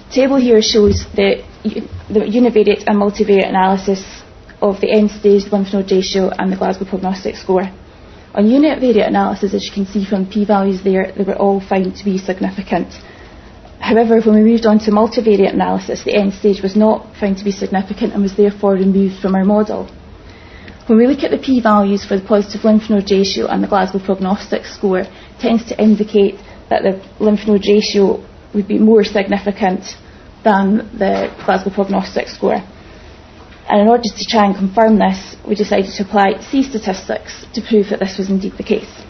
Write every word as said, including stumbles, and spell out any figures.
table here shows the, the univariate and multivariate analysis of the end-stage lymph node ratio and the Glasgow prognostic score. On univariate analysis, as you can see from the p-values there, they were all found to be significant. However, when we moved on to multivariate analysis, the end stage was not found to be significant and was therefore removed from our model. When we look at the p-values for the positive lymph node ratio and the Glasgow prognostic score, it tends to indicate that the lymph node ratio would be more significant than the Glasgow prognostic score. And in order to try and confirm this, we decided to apply C statistics to prove that this was indeed the case.